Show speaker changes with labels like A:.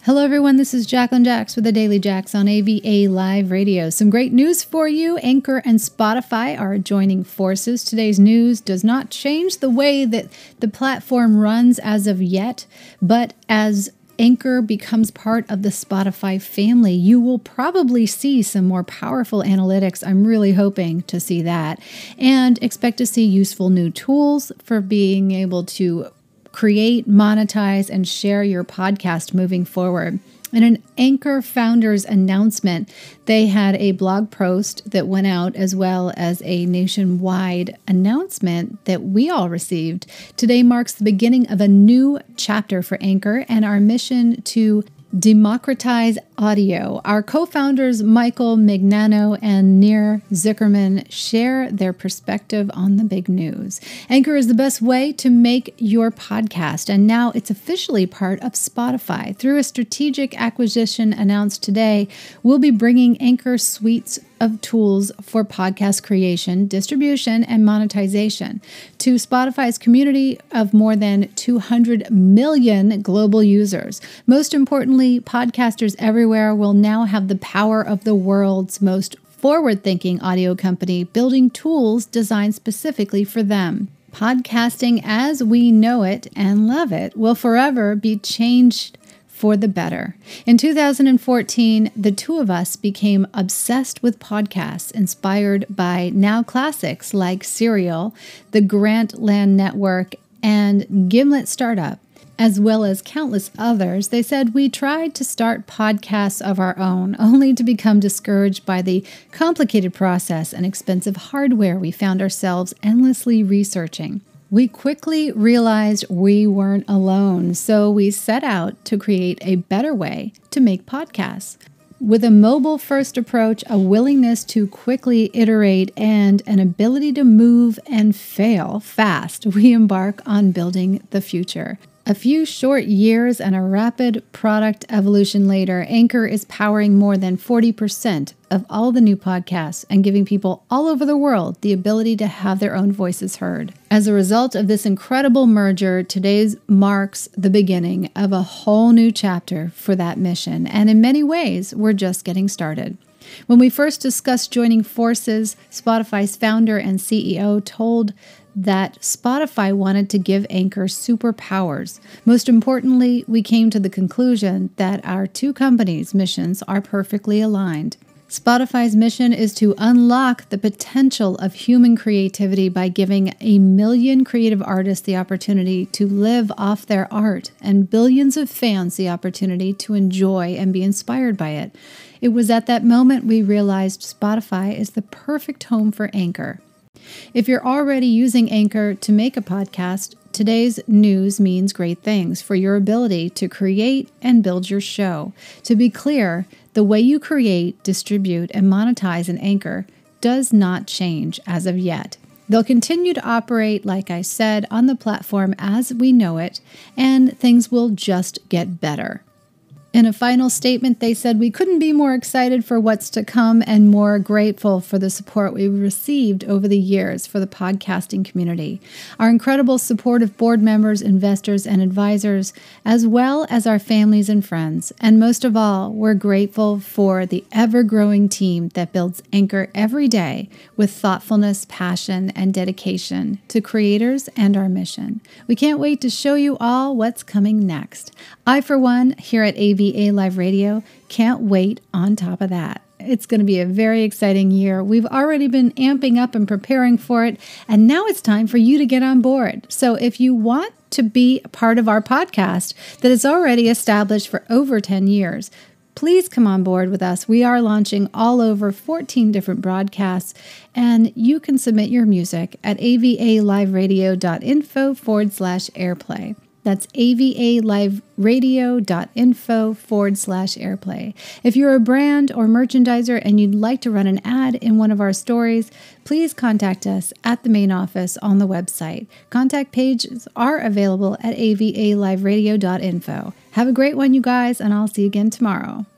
A: Hello everyone, this is Jacqueline Jax with the Daily Jax on AVA Live Radio. Some great news for you. Anchor and Spotify are joining forces. Today's news does not change the way that the platform runs as of yet, but as Anchor becomes part of the Spotify family, you will probably see some more powerful analytics. I'm really hoping to see that, and expect to see useful new tools for being able to create, monetize, and share your podcast moving forward. In an Anchor founders announcement, they had a blog post that went out as well as a nationwide announcement that we all received. Today marks the beginning of a new chapter for Anchor and our mission to democratize audio. Our co-founders Michael Mignano and Nir Zickerman share their perspective on the big news. Anchor is the best way to make your podcast, and now it's officially part of Spotify. Through a strategic acquisition announced today, we'll be bringing Anchor suites of tools for podcast creation, distribution, and monetization to Spotify's community of more than 200 million global users. Most importantly, podcasters everywhere will now have the power of the world's most forward-thinking audio company building tools designed specifically for them. Podcasting as we know it and love it will forever be changed for the better. In 2014, the two of us became obsessed with podcasts, inspired by now classics like Serial, the Grantland Network, and Gimlet Startup, as well as countless others. They said we tried to start podcasts of our own, only to become discouraged by the complicated process and expensive hardware we found ourselves endlessly researching. We quickly realized we weren't alone, so we set out to create a better way to make podcasts. With a mobile-first approach, a willingness to quickly iterate, and an ability to move and fail fast, we embark on building the future. A few short years and a rapid product evolution later, Anchor is powering more than 40% of all the new podcasts and giving people all over the world the ability to have their own voices heard. As a result of this incredible merger, today's marks the beginning of a whole new chapter for that mission, and in many ways, we're just getting started. When we first discussed joining forces, Spotify's founder and CEO told that Spotify wanted to give Anchor superpowers. Most importantly, we came to the conclusion that our two companies' missions are perfectly aligned. Spotify's mission is to unlock the potential of human creativity by giving 1 million creative artists the opportunity to live off their art and billions of fans the opportunity to enjoy and be inspired by it. It was at that moment we realized Spotify is the perfect home for Anchor. If you're already using Anchor to make a podcast, today's news means great things for your ability to create and build your show. To be clear, the way you create, distribute, and monetize in Anchor does not change as of yet. They'll continue to operate, like I said, on the platform as we know it, and things will just get better. In a final statement, they said, "We couldn't be more excited for what's to come and more grateful for the support we've received over the years for the podcasting community. Our incredible supportive board members, investors, and advisors, as well as our families and friends. And most of all, we're grateful for the ever-growing team that builds Anchor every day with thoughtfulness, passion, and dedication to creators and our mission. We can't wait to show you all what's coming next. I, for one, here at AVA Live Radio, can't wait on top of that. It's going to be a very exciting year. We've already been amping up and preparing for it, and now it's time for you to get on board. So if you want to be a part of our podcast that is already established for over 10 years, please come on board with us. We are launching all over 14 different broadcasts, and you can submit your music at avaliveradio.info/airplay. That's avaliveradio.info/airplay. If you're a brand or merchandiser and you'd like to run an ad in one of our stories, please contact us at the main office on the website. Contact pages are available at avaliveradio.info. Have a great one, you guys, and I'll see you again tomorrow.